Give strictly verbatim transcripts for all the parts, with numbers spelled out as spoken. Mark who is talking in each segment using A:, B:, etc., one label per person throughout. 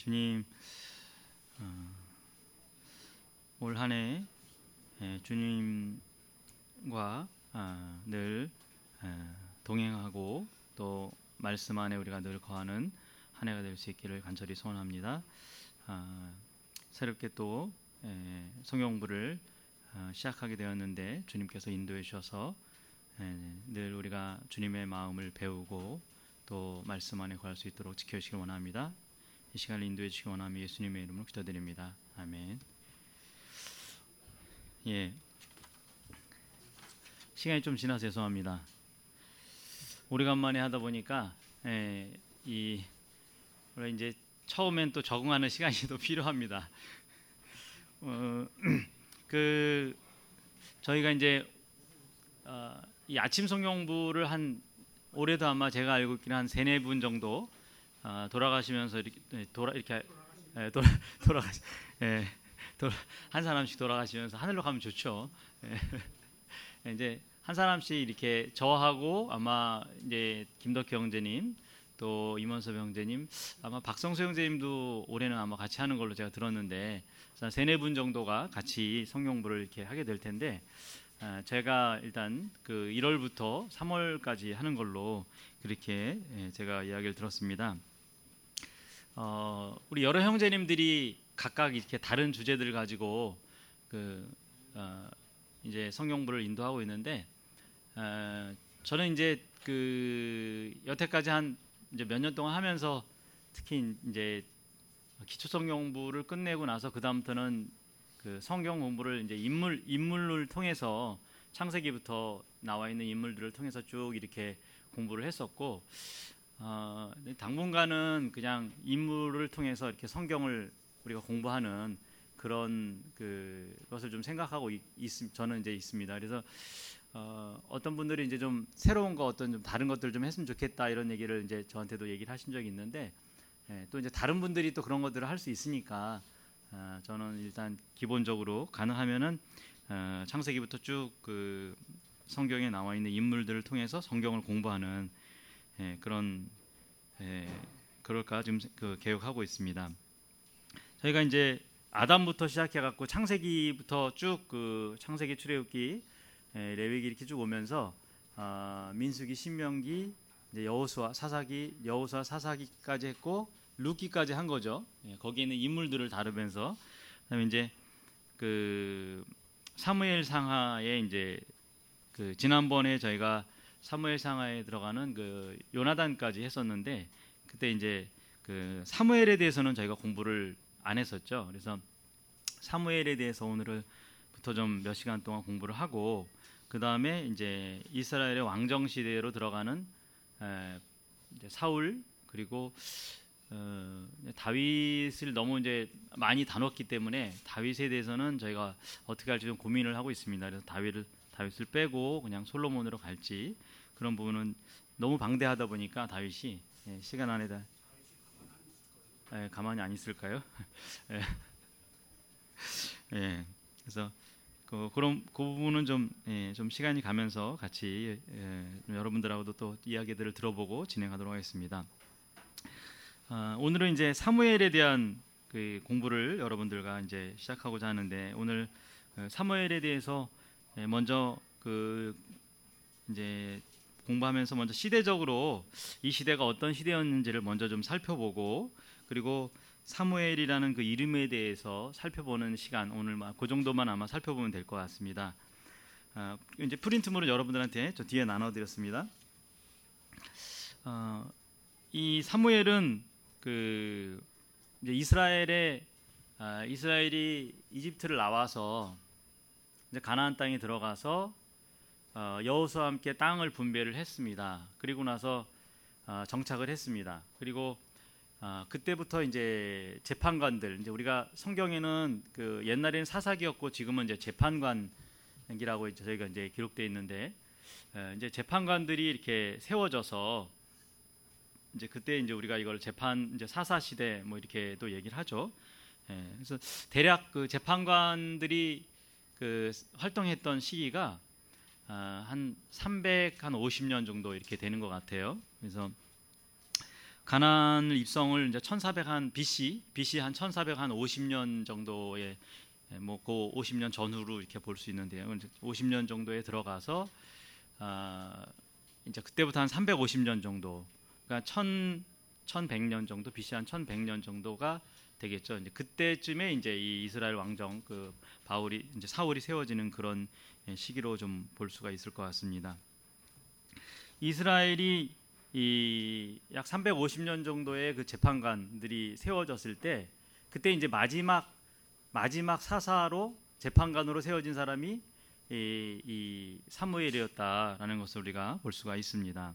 A: 주님, 어, 올 한 해 예, 주님과 아, 늘 아, 동행하고 또 말씀 안에 우리가 늘 거하는 한 해가 될 수 있기를 간절히 소원합니다. 아, 새롭게 또 예, 성경부를 아, 시작하게 되었는데 주님께서 인도해 주셔서 예, 늘 우리가 주님의 마음을 배우고 또 말씀 안에 거할 수 있도록 지켜주시기 원합니다. 이 시간을 인도해 주시기 원하며 예수님의 이름으로 기도드립니다. 아멘. 예, 시간이 좀 지나서 죄송합니다. 오래간만에 하다 보니까 예, 이 우리 이제 처음엔 또 적응하는 시간이 또 필요합니다. 어, 그 저희가 이제 어, 이 아침 성경부를 한 올해도 아마 제가 알고 있기는 한 세네 분 정도 어, 돌아가시면서 이렇게 돌아 이렇게 예, 돌아 돌아가 예, 돌아, 한 사람씩 돌아가시면서 하늘로 가면 좋죠. 예, 이제 한 사람씩 이렇게 저하고 아마 이제 김덕희 형제님 또 임원섭 형제님 아마 박성수 형제님도 올해는 아마 같이 하는 걸로 제가 들었는데 세네 분 정도가 같이 성경부를 이렇게 하게 될 텐데 어, 제가 일단 그 일월부터 삼월까지 하는 걸로 그렇게 예, 제가 이야기를 들었습니다. 어, 우리 여러 형제님들이 각각 이렇게 다른 주제들을 가지고 그 어, 이제 성경부를 인도하고 있는데 어, 저는 이제 그 여태까지 한 이제 몇 년 동안 하면서 특히 이제 기초 성경부를 끝내고 나서 그 다음부터는 그 성경 공부를 이제 인물 인물을 통해서 창세기부터 나와 있는 인물들을 통해서 쭉 이렇게 공부를 했었고 어, 당분간은 그냥 인물을 통해서 이렇게 성경을 우리가 공부하는 그런 그 것을 좀 생각하고 있, 있, 저는 이제 있습니다. 그래서 어, 어떤 분들이 이제 좀 새로운 거 어떤 좀 다른 것들 좀 했으면 좋겠다 이런 얘기를 이제 저한테도 얘기를 하신 적이 있는데 예, 또 이제 다른 분들이 또 그런 것들을 할 수 있으니까 어, 저는 일단 기본적으로 가능하면은 어, 창세기부터 쭉 그 성경에 나와 있는 인물들을 통해서 성경을 공부하는 예, 그런 예, 그럴까 지금 그 계획하고 있습니다. 저희가 이제 아담부터 시작해 갖고 창세기부터 쭉 그 창세기, 출애굽기, 예, 레위기 이렇게 쭉 오면서 어, 민수기, 신명기, 이제 여호수아, 사사기, 여호수아, 사사기까지 했고 룻기까지 한 거죠. 예, 거기에 있는 인물들을 다루면서 그다음에 이제 그 사무엘 상하에 이제 그 지난번에 저희가 사무엘 상하에 들어가는 그 요나단까지 했었는데 그때 이제 그 사무엘에 대해서는 저희가 공부를 안 했었죠. 그래서 사무엘에 대해서 오늘부터 좀 몇 시간 동안 공부를 하고 그 다음에 이제 이스라엘의 왕정 시대로 들어가는 에, 이제 사울 그리고 어, 다윗을 너무 이제 많이 다뤘기 때문에 다윗에 대해서는 저희가 어떻게 할지 좀 고민을 하고 있습니다. 그래서 다윗을 다윗을 빼고 그냥 솔로몬으로 갈지 그런 부분은 너무 방대하다 보니까 다윗이 예, 시간 안에다 예, 가만히 안 있을까요? 예. 예, 그래서 그, 그런 그 부분은 좀, 예, 좀 시간이 가면서 같이 예, 여러분들하고도 또 이야기들을 들어보고 진행하도록 하겠습니다. 아, 오늘은 이제 사무엘에 대한 그 공부를 여러분들과 이제 시작하고자 하는데 오늘 사무엘에 대해서 먼저 그 이제 공부하면서 먼저 시대적으로 이 시대가 어떤 시대였는지를 먼저 좀 살펴보고 그리고 사무엘이라는 그 이름에 대해서 살펴보는 시간 오늘 그 정도만 아마 살펴보면 될 것 같습니다. 어, 이제 프린트물을 여러분들한테 저 뒤에 나눠드렸습니다. 어, 이 사무엘은 그 이제 이스라엘의 아, 이스라엘이 이집트를 나와서 이제 가나안 땅에 들어가서 어, 여호수아와 함께 땅을 분배를 했습니다. 그리고 나서 어, 정착을 했습니다. 그리고 어, 그때부터 이제 재판관들 이제 우리가 성경에는 그 옛날에는 사사기였고 지금은 이제 재판관이라고 이제 저희가 이제 기록되어 있는데 에, 이제 재판관들이 이렇게 세워져서 이제 그때 이제 우리가 이걸 재판 이제 사사 시대 뭐 이렇게도 얘기를 하죠. 예, 그래서 대략 그 재판관들이 그 활동했던 시기가 아, 한 삼백오십 년 정도 이렇게 되는 것 같아요. 그래서 가나안을 입성을 이제 천사백 한 비씨 비씨 한 천사백오십 년 정도에 뭐그 오십 년 전후로 이렇게 볼 수 있는데요. 오십 년 정도에 들어가서 아, 이제 그때부터 한 삼백오십 년 정도, 그러니까 천 천백 년 정도, 비씨 한 천백 년 정도가 되겠죠. 이제 그때쯤에 이제 이 이스라엘 왕정 그 바울이 이제 사울이 세워지는 그런 시기로 좀 볼 수가 있을 것 같습니다. 이스라엘이 이 약 삼백오십 년 정도의 그 재판관들이 세워졌을 때, 그때 이제 마지막 마지막 사사로 재판관으로 세워진 사람이 이, 이 사무엘이었다라는 것을 우리가 볼 수가 있습니다.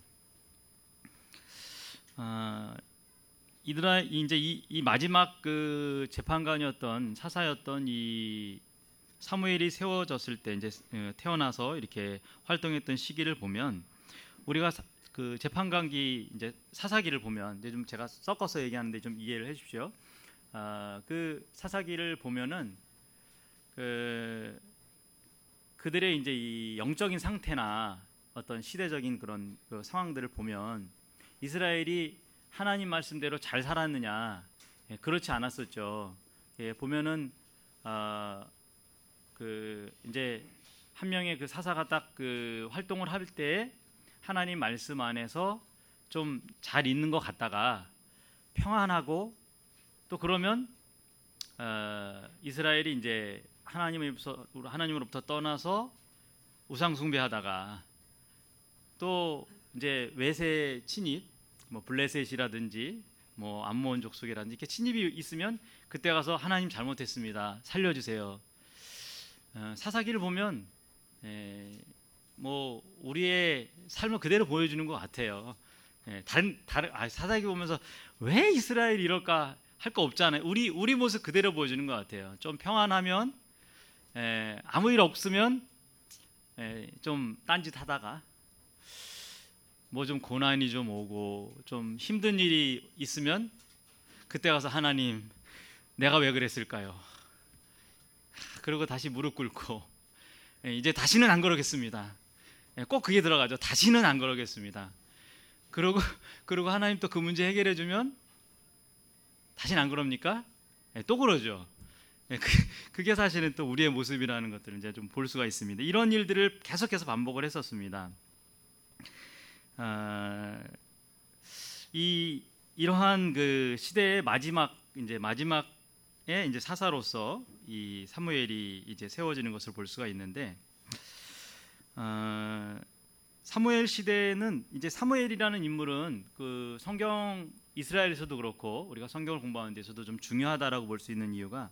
A: 아, 이들아 이제 이, 이 마지막 그 재판관이었던 사사였던 이 사무엘이 세워졌을 때, 이제 태어나서 이렇게 활동했던 시기를 보면, 우리가 사, 그 재판관기 이제 사사기를 보면, 이제 좀 제가 섞어서 얘기하는데 좀 이해를 해주십시오. 아, 그 사사기를 보면은 그 그들의 이제 이 영적인 상태나 어떤 시대적인 그런 그 상황들을 보면 이스라엘이 하나님 말씀대로 잘 살았느냐, 예, 그렇지 않았었죠. 예, 보면은 아, 그 이제 한 명의 그 사사가 딱 그 활동을 할 때 하나님 말씀 안에서 좀 잘 있는 것 같다가 평안하고, 또 그러면 어, 이스라엘이 이제 하나님으로부터, 하나님으로부터 떠나서 우상 숭배하다가 또 이제 외세 침입, 뭐 블레셋이라든지 뭐 암몬 족속이라든지 이렇게 침입이 있으면 그때 가서 하나님 잘못했습니다, 살려주세요. 어, 사사기를 보면 에, 뭐 우리의 삶을 그대로 보여주는 것 같아요. 예, 다른 다른 아, 사사기 보면서 왜 이스라엘이 이럴까 할 거 없잖아요. 우리 우리 모습 그대로 보여주는 것 같아요. 좀 평안하면, 에, 아무 일 없으면 에, 좀 딴짓하다가 뭐 좀 고난이 좀 오고 좀 힘든 일이 있으면 그때 가서 하나님, 내가 왜 그랬을까요? 그리고 다시 무릎 꿇고 에, 이제 다시는 안 그러겠습니다. 에, 꼭 그게 들어가죠. 다시는 안 그러겠습니다. 그리고 그리고 하나님 또 그 문제 해결해 주면 다시는 안 그럽니까? 네, 또 그러죠. 네, 그, 그게 사실은 또 우리의 모습이라는 것들을 이제 좀 볼 수가 있습니다. 이런 일들을 계속해서 반복을 했었습니다. 아, 이 이러한 그 시대의 마지막 이제 마지막에 이제 사사로서 이 사무엘이 이제 세워지는 것을 볼 수가 있는데, 아, 사무엘 시대는 이제 사무엘이라는 인물은 그 성경 이스라엘에서도 그렇고 우리가 성경을 공부하는 데서도 좀 중요하다라고 볼 수 있는 이유가,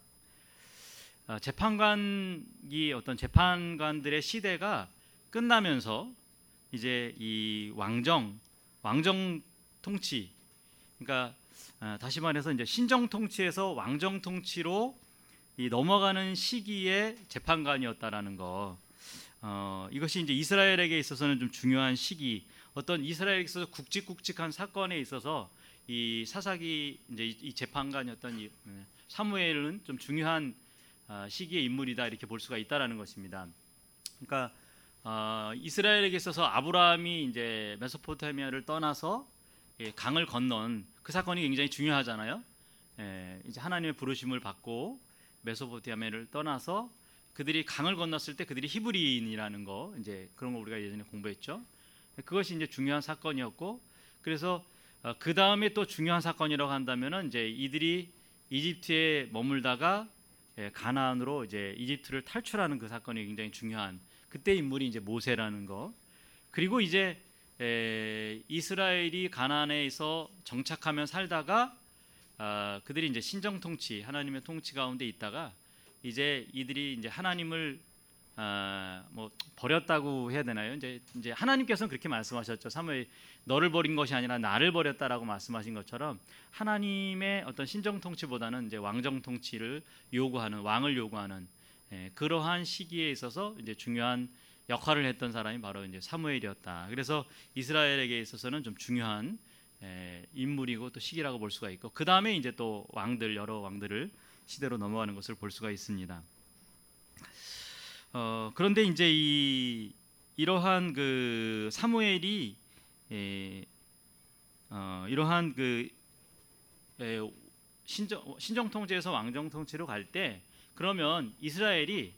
A: 재판관이 어떤 재판관들의 시대가 끝나면서 이제 이 왕정 왕정 통치, 그러니까 다시 말해서 이제 신정 통치에서 왕정 통치로 이 넘어가는 시기에 재판관이었다라는 거. 어, 이것이 이제 이스라엘에게 있어서는 좀 중요한 시기, 어떤 이스라엘에 있어서 굵직굵직한 사건에 있어서 이 사사기 이제 이 재판관이었던 이 사무엘은 좀 중요한 시기의 인물이다, 이렇게 볼 수가 있다라는 것입니다. 그러니까 어, 이스라엘에게 있어서 아브라함이 이제 메소포타미아를 떠나서 예, 강을 건넌 그 사건이 굉장히 중요하잖아요. 예, 이제 하나님의 부르심을 받고 메소포타미아를 떠나서 그들이 강을 건넜을 때 그들이 히브리인이라는 거, 이제 그런 거 우리가 예전에 공부했죠. 그것이 이제 중요한 사건이었고, 그래서 어, 그 다음에 또 중요한 사건이라고 한다면은 이제 이들이 이집트에 머물다가 예, 가나안으로 이제 이집트를 탈출하는 그 사건이 굉장히 중요한, 그때 인물이 이제 모세라는 거. 그리고 이제 에, 이스라엘이 가나안에서 정착하면 살다가 아, 그들이 이제 신정 통치, 하나님의 통치 가운데 있다가 이제 이들이 이제 하나님을 아, 뭐 버렸다고 해야 되나요? 이제 이제 하나님께서는 그렇게 말씀하셨죠. 사무엘, 너를 버린 것이 아니라 나를 버렸다라고 말씀하신 것처럼 하나님의 어떤 신정 통치보다는 이제 왕정 통치를 요구하는, 왕을 요구하는 예, 그러한 시기에 있어서 이제 중요한 역할을 했던 사람이 바로 이제 사무엘이었다. 그래서 이스라엘에게 있어서는 좀 중요한 에, 인물이고 또 시기라고 볼 수가 있고, 그 다음에 이제 또 왕들, 여러 왕들을 시대로 넘어가는 것을 볼 수가 있습니다. 어, 그런데 이제 이 이러한 그 사무엘이 에, 어, 이러한 그 에, 신정, 신정 통치에서 왕정 통치로 갈 때 그러면 이스라엘이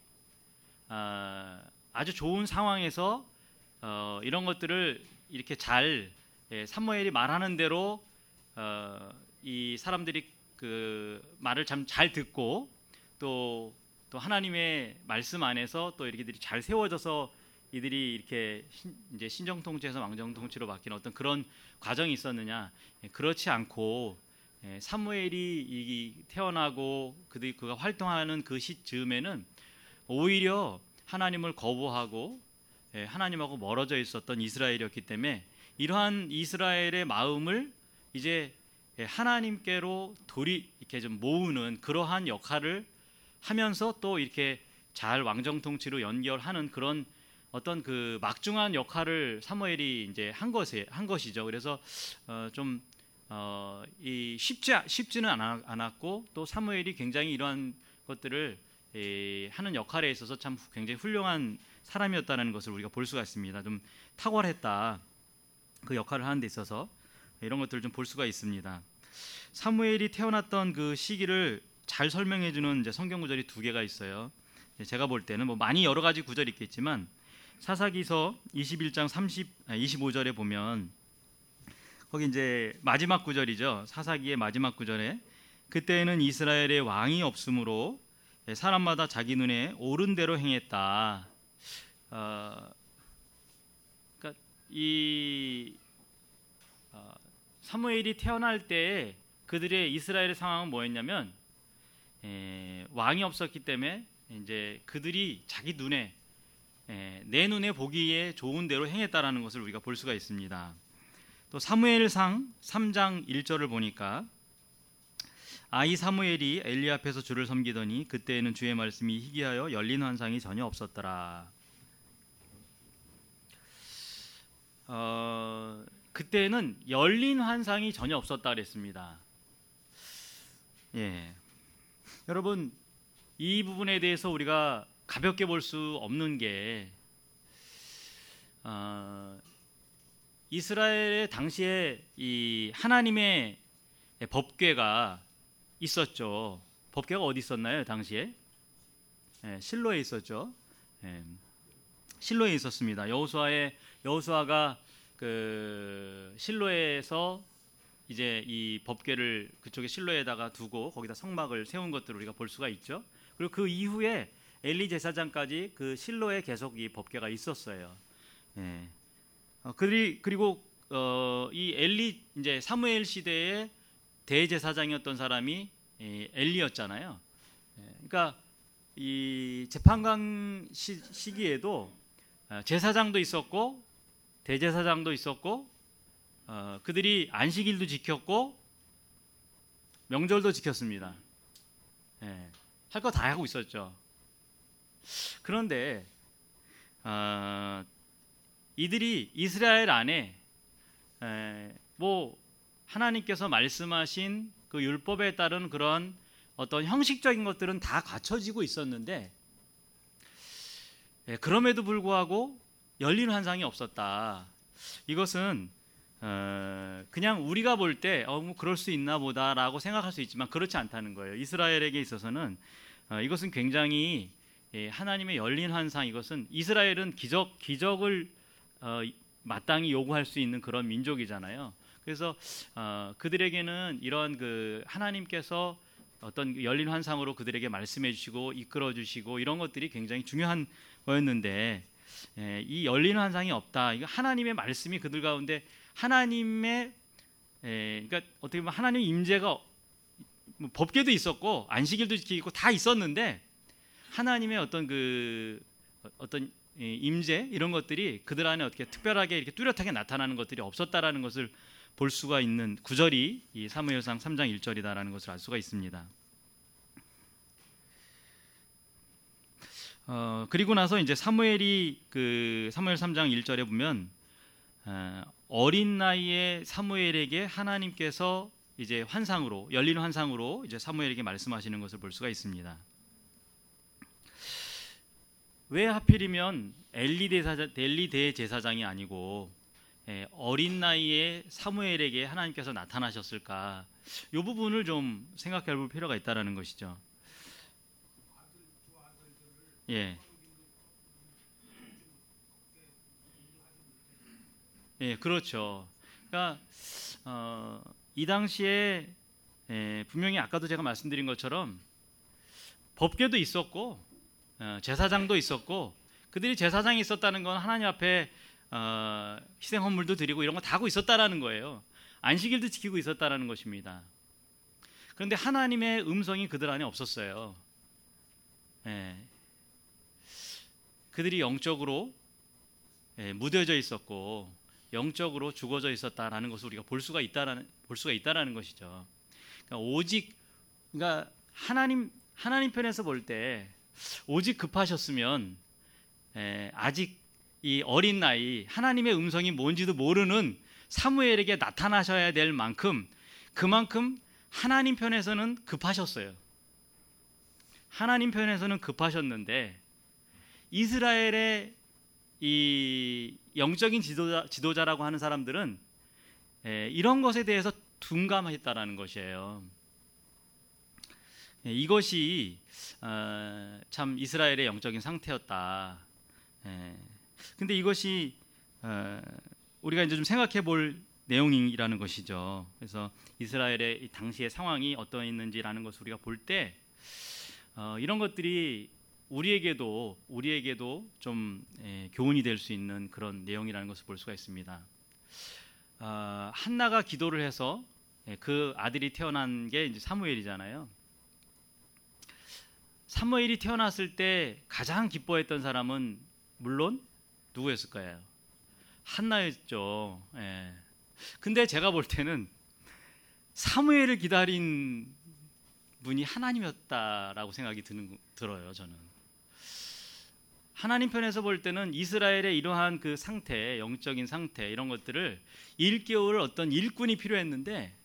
A: 아, 아주 좋은 상황에서 어, 이런 것들을 이렇게 잘 예, 사무엘이 말하는 대로 어, 이 사람들이 그 말을 참 잘 듣고 또, 또 하나님의 말씀 안에서 또 이렇게들이 잘 세워져서 이들이 이렇게 신, 이제 신정 통치에서 왕정 통치로 바뀌는 어떤 그런 과정이 있었느냐? 예, 그렇지 않고 예, 사무엘이 이, 태어나고 그들이 그가 활동하는 그 시즈음에는 오히려 하나님을 거부하고 예, 하나님하고 멀어져 있었던 이스라엘이었기 때문에 이러한 이스라엘의 마음을 이제 예, 하나님께로 돌이 이렇게 좀 모으는 그러한 역할을 하면서 또 이렇게 잘 왕정 통치로 연결하는 그런 어떤 그 막중한 역할을 사무엘이 이제 한 것이 한 것이죠. 그래서 어, 좀 어, 이 쉽지 쉽지는 않아, 않았고 또 사무엘이 굉장히 이러한 것들을 이, 하는 역할에 있어서 참 굉장히 훌륭한 사람이었다는 것을 우리가 볼 수가 있습니다. 좀 탁월했다. 그 역할을 하는 데 있어서 이런 것들을 좀 볼 수가 있습니다. 사무엘이 태어났던 그 시기를 잘 설명해 주는 이제 성경 구절이 두 개가 있어요. 제가 볼 때는 뭐 많이 여러 가지 구절이 있겠지만 사사기서 이십일 장 삼십, 이십오 절에 보면 거기 이제 마지막 구절이죠. 사사기의 마지막 구절에 그때에는 이스라엘의 왕이 없으므로 사람마다 자기 눈에 옳은 대로 행했다. 어, 그러니까 이 어, 사무엘이 태어날 때 그들의 이스라엘의 상황은 뭐였냐면 에, 왕이 없었기 때문에 이제 그들이 자기 눈에 에, 내 눈에 보기에 좋은 대로 행했다라는 것을 우리가 볼 수가 있습니다. 또 사무엘상 삼 장 일 절을 보니까 아이 사무엘이 엘리 앞에서 주를 섬기더니 그때에는 주의 말씀이 희귀하여 열린 환상이 전혀 없었더라. 어, 그때는 열린 환상이 전혀 없었다 그랬습니다. 예, 여러분 이 부분에 대해서 우리가 가볍게 볼 수 없는 게 어, 이스라엘의 당시에 이 하나님의 법궤가 있었죠. 법궤가 어디 있었나요? 당시에 예, 실로에 있었죠. 예, 실로에 있었습니다. 여호수아의 여호수아가 그 실로에서 이제 이 법궤를 그쪽에 실로에다가 두고 거기다 성막을 세운 것들을 우리가 볼 수가 있죠. 그리고 그 이후에 엘리 제사장까지 그 실로에 계속 이 법궤가 있었어요. 예. 어, 그리, 그리고 어, 이 엘리 이제 사무엘 시대의 대제사장이었던 사람이 이 엘리였잖아요. 예. 그러니까 이 재판관 시, 시기에도 어, 제사장도 있었고 대제사장도 있었고 어, 그들이 안식일도 지켰고 명절도 지켰습니다. 예. 할 거 다 하고 있었죠. 그런데 어, 이들이 이스라엘 안에 에, 뭐 하나님께서 말씀하신 그 율법에 따른 그런 어떤 형식적인 것들은 다 갖춰지고 있었는데 예, 그럼에도 불구하고 열린 환상이 없었다. 이것은 어, 그냥 우리가 볼 때 어, 뭐 그럴 수 있나 보다라고 생각할 수 있지만 그렇지 않다는 거예요. 이스라엘에게 있어서는 어, 이것은 굉장히 예, 하나님의 열린 환상, 이것은 이스라엘은 기적 기적을 어, 마땅히 요구할 수 있는 그런 민족이잖아요. 그래서 어, 그들에게는 이런 그 하나님께서 어떤 열린 환상으로 그들에게 말씀해 주시고 이끌어 주시고 이런 것들이 굉장히 중요한 거였는데 예, 이 열린 환상이 없다. 이거 하나님의 말씀이 그들 가운데 하나님의 예, 그러니까 어떻게 보면 하나님의 임재가 뭐 법궤도 있었고 안식일도 지키고 다 있었는데 하나님의 어떤 그 어떤 임재 이런 것들이 그들 안에 어떻게 특별하게 이렇게 뚜렷하게 나타나는 것들이 없었다라는 것을 볼 수가 있는 구절이 이 사무엘상 삼 장 일 절이다라는 것을 알 수가 있습니다. 어, 그리고 나서 이제 사무엘이 그 사무엘 삼 장 일 절에 보면 어, 어린 나이에 사무엘에게 하나님께서 이제 환상으로 열린 환상으로 이제 사무엘에게 말씀하시는 것을 볼 수가 있습니다. 왜 하필이면 엘리 대사장, 엘리 대제사장이 아니고 예, 어린 나이에 사무엘에게 하나님께서 나타나셨을까? 이 부분을 좀 생각해 볼 필요가 있다는 것이죠. 예. 예, 그렇죠. 그러니까 어, 이 당시에 예, 분명히 아까도 제가 말씀드린 것처럼 법궤도 있었고 어, 제사장도 있었고, 그들이 제사장이 있었다는 건 하나님 앞에 어, 희생 헌물도 드리고 이런 거 다 하고 있었다라는 거예요. 안식일도 지키고 있었다라는 것입니다. 그런데 하나님의 음성이 그들 안에 없었어요. 예. 그들이 영적으로 예, 무뎌져 있었고 영적으로 죽어져 있었다라는 것을 우리가 볼 수가 있다라는 볼 수가 있다라는 것이죠. 그러니까 오직 그러니까 하나님 하나님 편에서 볼 때 오직 급하셨으면 에, 아직 이 어린 나이 하나님의 음성이 뭔지도 모르는 사무엘에게 나타나셔야 될 만큼 그만큼 하나님 편에서는 급하셨어요. 하나님 편에서는 급하셨는데 이스라엘의 이 영적인 지도자, 지도자라고 하는 사람들은 에, 이런 것에 대해서 둔감했다라는 것이에요. 에, 이것이 어, 참 이스라엘의 영적인 상태였다. 에, 근데 이것이 어, 우리가 이제 좀 생각해 볼 내용이라는 것이죠. 그래서 이스라엘의 이 당시의 상황이 어떠했는지라는 것을 우리가 볼 때 어, 이런 것들이 우리에게도 우리에게도 좀 에, 교훈이 될 수 있는 그런 내용이라는 것을 볼 수가 있습니다. 어, 한나가 기도를 해서 에, 그 아들이 태어난 게 이제 사무엘이잖아요. 사무엘이 태어났을 때 가장 기뻐했던 사람은 물론 누구였을 거예요? 한나였죠. 예. 근데 제가 볼 때는 사무엘을 기다린 분이 하나님이었다라고 생각이 드는, 들어요. 저는 하나님 편에서 볼 때는 이스라엘의 이러한 그 상태, 영적인 상태 이런 것들을 일깨울 어떤 일꾼이 필요했는데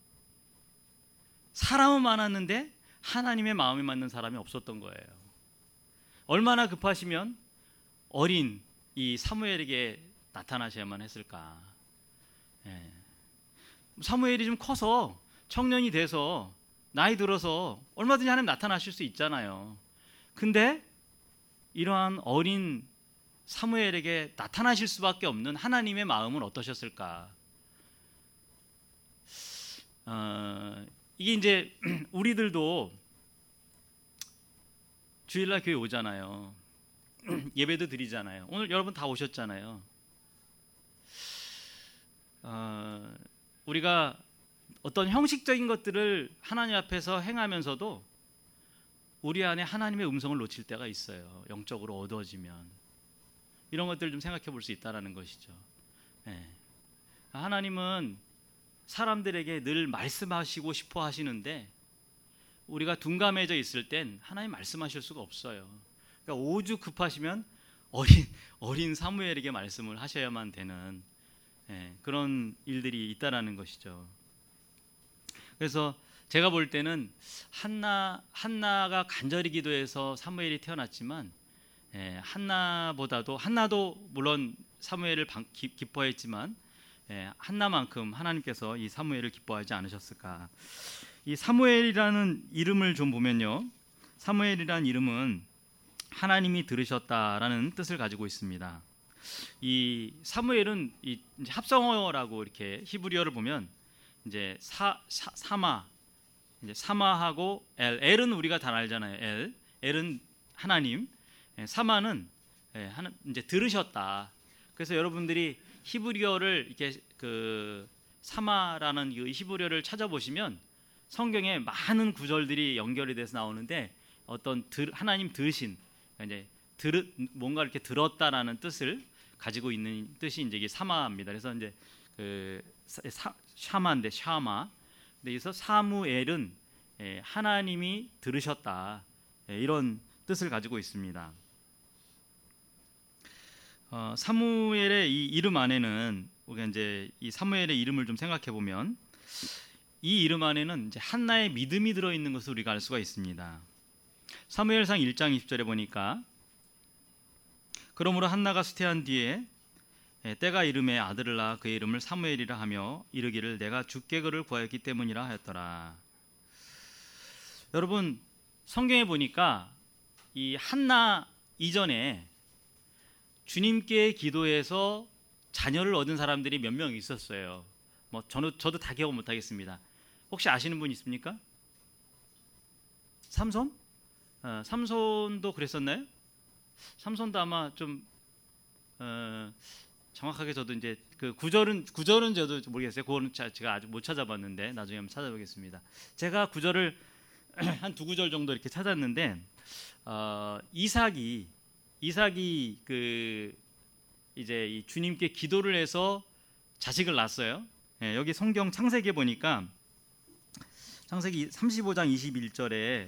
A: 사람은 많았는데 하나님의 마음에 맞는 사람이 없었던 거예요. 얼마나 급하시면 어린 이 사무엘에게 나타나셔야만 했을까. 예. 사무엘이 좀 커서 청년이 돼서 나이 들어서 얼마든지 하나님 나타나실 수 있잖아요. 근데 이러한 어린 사무엘에게 나타나실 수밖에 없는 하나님의 마음은 어떠셨을까? 어, 이게 이제 우리들도 주일날 교회 오잖아요. 예배도 드리잖아요. 오늘 여러분 다 오셨잖아요. 어, 우리가 어떤 형식적인 것들을 하나님 앞에서 행하면서도 우리 안에 하나님의 음성을 놓칠 때가 있어요. 영적으로 어두워지면 이런 것들을 좀 생각해 볼 수 있다는 것이죠. 네. 하나님은 사람들에게 늘 말씀하시고 싶어 하시는데 우리가 둔감해져 있을 땐 하나님 말씀하실 수가 없어요. 그러니까 오죽 급하시면 어린 어린 사무엘에게 말씀을 하셔야만 되는 예, 그런 일들이 있다라는 것이죠. 그래서 제가 볼 때는 한나 한나가 간절히 기도해서 사무엘이 태어났지만 예, 한나보다도 한나도 물론 사무엘을 방, 기, 기뻐했지만 예, 한나만큼 하나님께서 이 사무엘을 기뻐하지 않으셨을까? 이 사무엘이라는 이름을 좀 보면요, 사무엘이라는 이름은 하나님이 들으셨다라는 뜻을 가지고 있습니다. 이 사무엘은 이 합성어라고 이렇게 히브리어를 보면 이제 사, 사 사마 이제 사마하고 엘 엘은 우리가 다 알잖아요. 엘 엘은 하나님, 사마는 하나 이제 들으셨다. 그래서 여러분들이 히브리어를 이렇게 그 사마라는 이 히브리어를 찾아보시면 성경에 많은 구절들이 연결이 돼서 나오는데 어떤 들, 하나님 들으신 이제 들 뭔가 이렇게 들었다라는 뜻을 가지고 있는 뜻이 이제 이게 사마입니다. 그래서 이제 그 사, 샤마인데 샤마. 근데 여기서 사무엘은 예, 하나님이 들으셨다. 예, 이런 뜻을 가지고 있습니다. 어, 사무엘의 이 이름 안에는 우리가 이제 이 사무엘의 이름을 좀 생각해 보면 이 이름 안에는 이제 한나의 믿음이 들어 있는 것을 우리가 알 수가 있습니다. 사무엘상 일 장 이십 절에 보니까 그러므로 한나가 수태한 뒤에 때가 이름에 아들을 낳아 그의 이름을 사무엘이라 하며 이르기를 내가 주께 그를 구하였기 때문이라 하였더라. 여러분, 성경에 보니까 이 한나 이전에 주님께 기도해서 자녀를 얻은 사람들이 몇 명 있었어요. 뭐 저는 저도 다 기억 못 하겠습니다. 혹시 아시는 분 있습니까? 삼손? 어, 삼손도 그랬었나요? 삼손도 아마 좀 어, 정확하게 저도 이제 그 구절은 구절은 저도 모르겠어요. 그거는 제가 아직 못 찾아봤는데 나중에 한번 찾아보겠습니다. 제가 구절을 한 두 구절 정도 이렇게 찾았는데 어, 이삭이 이삭이 그 이제 이 주님께 기도를 해서 자식을 낳았어요. 예, 여기 성경 창세기에 보니까 창세기 삼십오 장 이십일 절에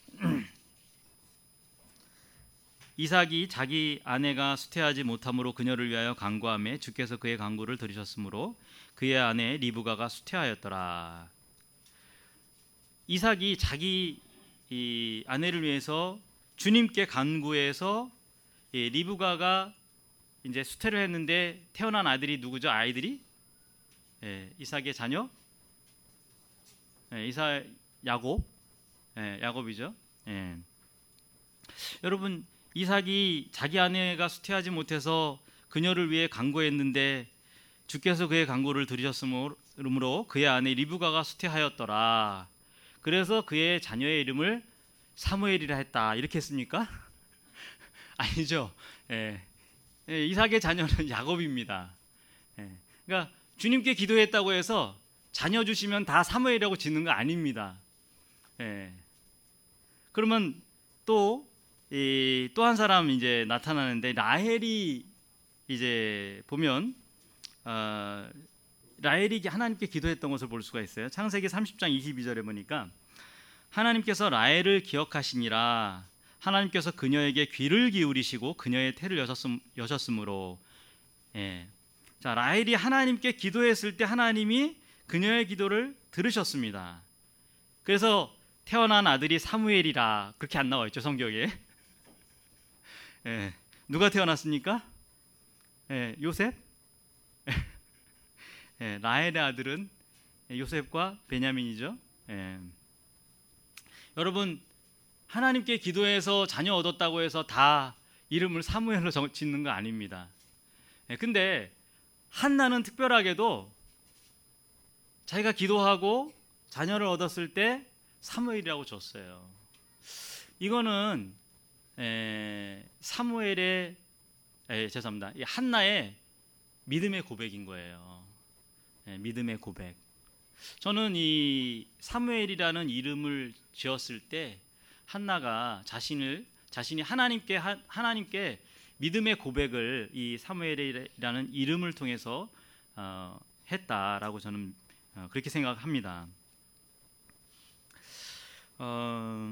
A: 이삭이 자기 아내가 수태하지 못함으로 그녀를 위하여 간구하매 주께서 그의 간구를 들으셨으므로 그의 아내 리브가가 수태하였더라. 이삭이 자기 이 아내를 위해서 주님께 간구해서 이 리브가가 이제 수태를 했는데 태어난 아들이 누구죠? 아이들이 예, 이삭의 자녀 예, 이삭 야곱 예, 야곱이죠. 예. 여러분, 이삭이 자기 아내가 수태하지 못해서 그녀를 위해 간구했는데 주께서 그의 간구를 들으셨으므로 그의 아내 리브가가 수태하였더라. 그래서 그의 자녀의 이름을 사무엘이라 했다. 이렇게 했습니까? 아니죠. 예. 예, 이삭의 자녀는 야곱입니다. 예. 그러니까 주님께 기도했다고 해서 자녀 주시면 다 사무엘이라고 짓는 거 아닙니다. 예. 그러면 또 또 한 사람 이제 나타나는데 라헬이 이제 보면 어, 라헬이 하나님께 기도했던 것을 볼 수가 있어요. 창세기 삼십 장 이십이 절에 보니까 하나님께서 라헬을 기억하시니라. 하나님께서 그녀에게 귀를 기울이시고 그녀의 태를 여셨음, 여셨으므로 예. 자, 라헬이 하나님께 기도했을 때 하나님이 그녀의 기도를 들으셨습니다. 그래서 태어난 아들이 사무엘이라 그렇게 안 나와 있죠, 성경에. 예. 누가 태어났습니까? 예, 요셉. 예, 라헬의 아들은 요셉과 베냐민이죠. 예. 여러분, 하나님께 기도해서 자녀 얻었다고 해서 다 이름을 사무엘로 짓는 거 아닙니다. 예, 근데 한나는 특별하게도 자기가 기도하고 자녀를 얻었을 때 사무엘이라고 줬어요. 이거는 에, 사무엘의 에, 죄송합니다. 이 한나의 믿음의 고백인 거예요. 에, 믿음의 고백. 저는 이 사무엘이라는 이름을 지었을 때 한나가 자신을 자신이 하나님께 하, 하나님께 믿음의 고백을 이 사무엘이라는 이름을 통해서 어, 했다라고 저는 어, 그렇게 생각합니다. 어,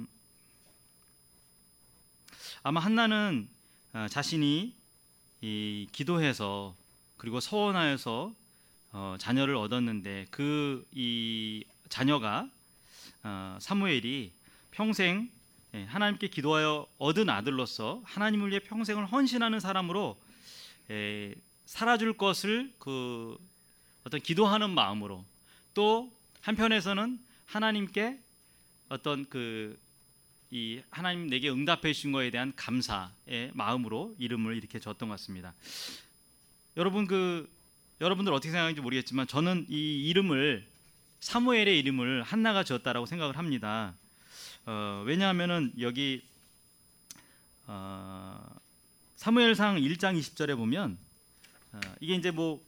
A: 아마 한나는 어, 자신이 이 기도해서 그리고 서원하여서 어, 자녀를 얻었는데 그 이 자녀가 어, 사무엘이 평생 예, 하나님께 기도하여 얻은 아들로서 하나님을 위해 평생을 헌신하는 사람으로 예, 살아줄 것을 그 어떤 기도하는 마음으로 또 한편에서는 하나님께 어떤 그 이 하나님 내게 응답해 주신 거에 대한 감사의 마음으로 이름을 이렇게 줬던 것 같습니다. 여러분 그 여러분들 어떻게 생각하는지 모르겠지만 저는 이 이름을 사무엘의 이름을 한나가 지었다라고 생각을 합니다. 어, 왜냐하면은 여기 어, 사무엘상 일 장 이십 절에 보면 어, 이게 이제 뭐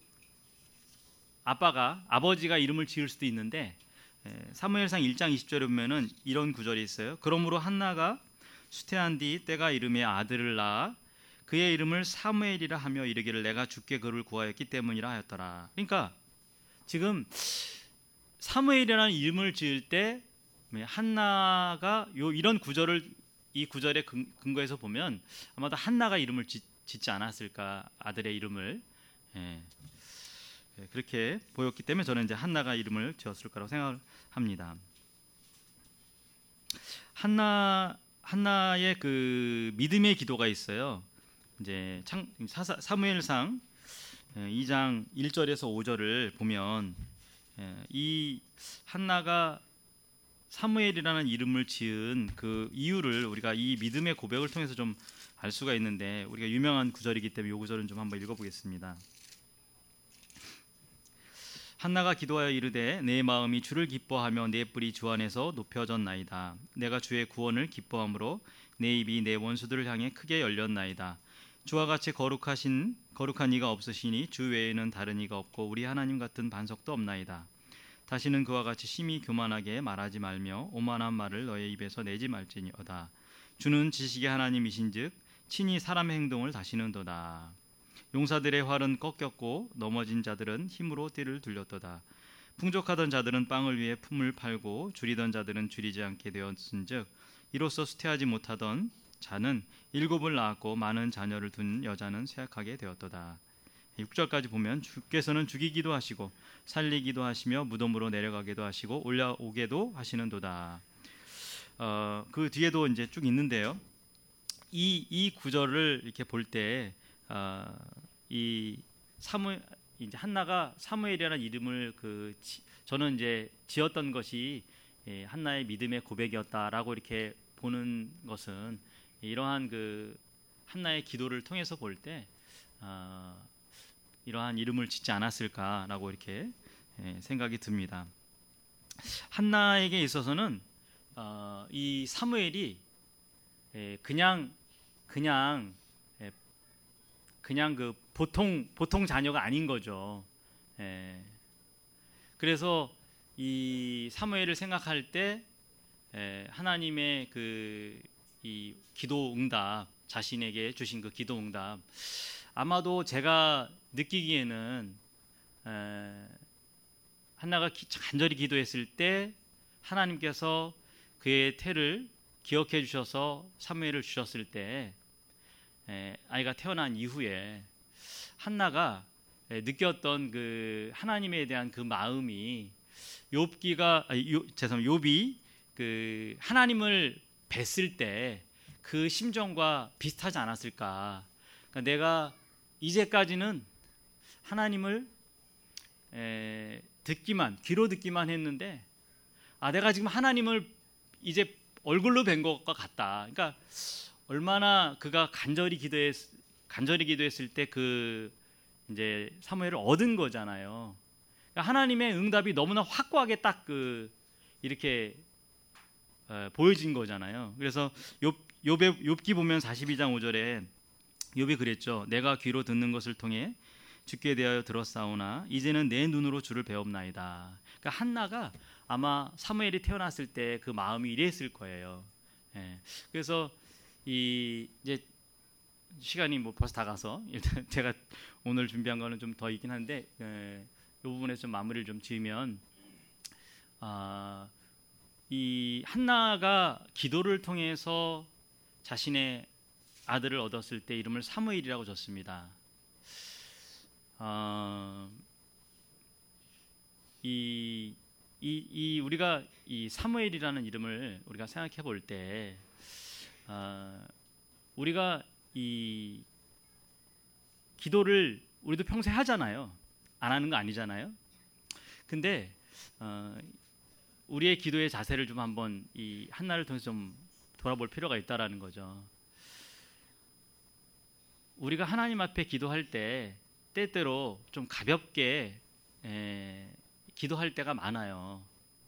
A: 아빠가 아버지가 이름을 지을 수도 있는데 사무엘상 일 장 이십 절에 보면은 이런 구절이 있어요. 그러므로 한나가 수태한 뒤 때가 이름에 아들을 낳아 그의 이름을 사무엘이라 하며 이르기를 내가 주께 그를 구하였기 때문이라 하였더라. 그러니까 지금 사무엘이라는 이름을 지을 때 한나가 요 이런 구절을 이 구절의 근거에서 보면 아마도 한나가 이름을 짓, 짓지 않았을까, 아들의 이름을. 예. 그렇게 보였기 때문에 저는 이제 한나가 이름을 지었을 거라고 생각을 합니다. 한나 한나의 그 믿음의 기도가 있어요. 이제 창, 사, 사무엘상 이 장 일 절에서 오 절을 보면 이 한나가 사무엘이라는 이름을 지은 그 이유를 우리가 이 믿음의 고백을 통해서 좀 알 수가 있는데, 우리가 유명한 구절이기 때문에 이 구절은 좀 한번 읽어보겠습니다. 한나가 기도하여 이르되 내 마음이 주를 기뻐하며 내 뿔이 주 안에서 높여졌나이다. 내가 주의 구원을 기뻐함으로 내 입이 내 원수들을 향해 크게 열렸나이다. 주와 같이 거룩하신 거룩한 이가 없으시니 주 외에는 다른 이가 없고 우리 하나님 같은 반석도 없나이다. 다시는 그와 같이 심히 교만하게 말하지 말며 오만한 말을 너의 입에서 내지 말지니어다. 주는 지식의 하나님이신즉 친히 사람의 행동을 다시는도다. 용사들의 활은 꺾였고 넘어진 자들은 힘으로 띠를 둘렸도다. 풍족하던 자들은 빵을 위해 품을 팔고 줄이던 자들은 줄이지 않게 되었은즉 이로써 수태하지 못하던 자는 일곱을 낳았고 많은 자녀를 둔 여자는 쇠약하게 되었도다. 육 절까지 보면 주께서는 죽이기도 하시고 살리기도 하시며 무덤으로 내려가기도 하시고 올라오게도 하시는도다. 어, 그 뒤에도 이제 쭉 있는데요. 이, 이 구절을 이렇게 볼 때 어, 이 사무 이제 한나가 사무엘이라는 이름을 그 지, 저는 이제 지었던 것이 예, 한나의 믿음의 고백이었다라고 이렇게 보는 것은 이러한 그 한나의 기도를 통해서 볼 때 어, 이러한 이름을 짓지 않았을까라고 이렇게 예, 생각이 듭니다. 한나에게 있어서는 어, 이 사무엘이 예, 그냥 그냥 예, 그냥 그 보통 보통 자녀가 아닌 거죠. 예. 그래서 이 사무엘을 생각할 때 예, 하나님의 그 이 기도 응답, 자신에게 주신 그 기도 응답, 아마도 제가 느끼기에는 에, 한나가 기, 간절히 기도했을 때 하나님께서 그의 태를 기억해 주셔서 사무엘을 주셨을 때 에, 아이가 태어난 이후에 한나가 에, 느꼈던 그 하나님에 대한 그 마음이 욥기가 아니, 요, 죄송합니다. 욥이 그 하나님을 뵀을 때 그 심정과 비슷하지 않았을까. 그러니까 내가 이제까지는 하나님을 에, 듣기만 귀로 듣기만 했는데 아 내가 지금 하나님을 이제 얼굴로 뵌 것과 같다. 그러니까 얼마나 그가 간절히 기도했 간절히 기도했을 때 그 이제 사무엘을 얻은 거잖아요. 그러니까 하나님의 응답이 너무나 확고하게 딱 그 이렇게 어, 보여진 거잖아요. 그래서 욥 욥의 욥기 보면 사십이 장 오 절에 욥이 그랬죠. 내가 귀로 듣는 것을 통해 주께 대하여 들었사오나 이제는 내 눈으로 주를 배웁나이다. 그러니까 한나가 아마 사무엘이 태어났을 때 그 마음이 이랬을 거예요. 예. 그래서 이 이제 시간이 뭐 벌써 다 가서 일단 제가 오늘 준비한 거는 좀 더 있긴 한데 예, 이 부분에서 좀 마무리를 좀 지으면 아, 이 한나가 기도를 통해서 자신의 아들을 얻었을 때 이름을 사무엘이라고 줬습니다. 어, 이, 이, 이 우리가 이 사무엘이라는 이름을 우리가 생각해 볼 때 어, 우리가 이 기도를 우리도 평소에 하잖아요. 안 하는 거 아니잖아요. 근데 어, 우리의 기도의 자세를 좀 한번 이 한나를 통해서 좀 돌아볼 필요가 있다라는 거죠. 우리가 하나님 앞에 기도할 때 때때로 좀 가볍게 에, 기도할 때가 많아요.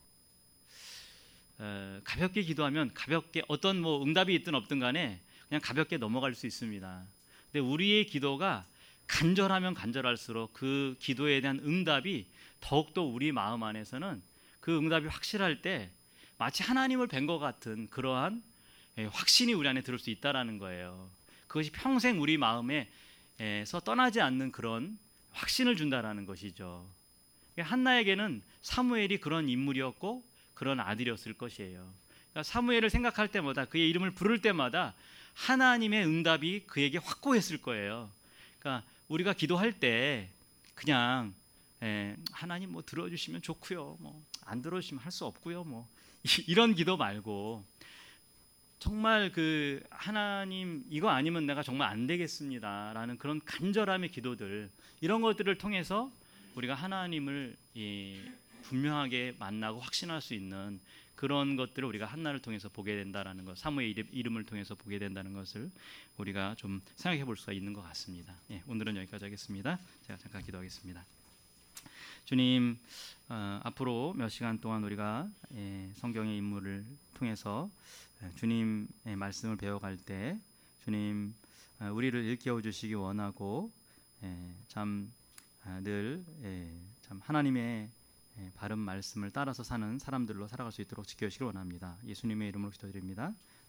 A: 에, 가볍게 기도하면 가볍게 어떤 뭐 응답이 있든 없든 간에 그냥 가볍게 넘어갈 수 있습니다. 근데 우리의 기도가 간절하면 간절할수록 그 기도에 대한 응답이 더욱더 우리 마음 안에서는 그 응답이 확실할 때 마치 하나님을 뵌 것 같은 그러한 확신이 우리 안에 들을 수 있다라는 거예요. 그것이 평생 우리 마음에서 떠나지 않는 그런 확신을 준다라는 것이죠. 한나에게는 사무엘이 그런 인물이었고 그런 아들이었을 것이에요. 그러니까 사무엘을 생각할 때마다 그의 이름을 부를 때마다 하나님의 응답이 그에게 확고했을 거예요. 그러니까 우리가 기도할 때 그냥 에, 하나님 뭐 들어주시면 좋고요, 뭐 안 들어주시면 할 수 없고요, 뭐 이런 기도 말고 정말 그 하나님 이거 아니면 내가 정말 안 되겠습니다라는 그런 간절함의 기도들, 이런 것들을 통해서 우리가 하나님을 이 분명하게 만나고 확신할 수 있는 그런 것들을 우리가 한나를 통해서 보게 된다라는 것, 사무의 이름, 이름을 통해서 보게 된다는 것을 우리가 좀 생각해 볼 수가 있는 것 같습니다. 예, 오늘은 여기까지 하겠습니다. 제가 잠깐 기도하겠습니다. 주님, 어, 앞으로 몇 시간 동안 우리가 예, 성경의 인물을 통해서 예, 주님의 말씀을 배워갈 때 주님 어, 우리를 일깨워 주시기 원하고 예, 참 늘 예, 참 하나님의 예, 바른 말씀을 따라서 사는 사람들로 살아갈 수 있도록 지켜주시기 원합니다. 예수님의 이름으로 기도드립니다.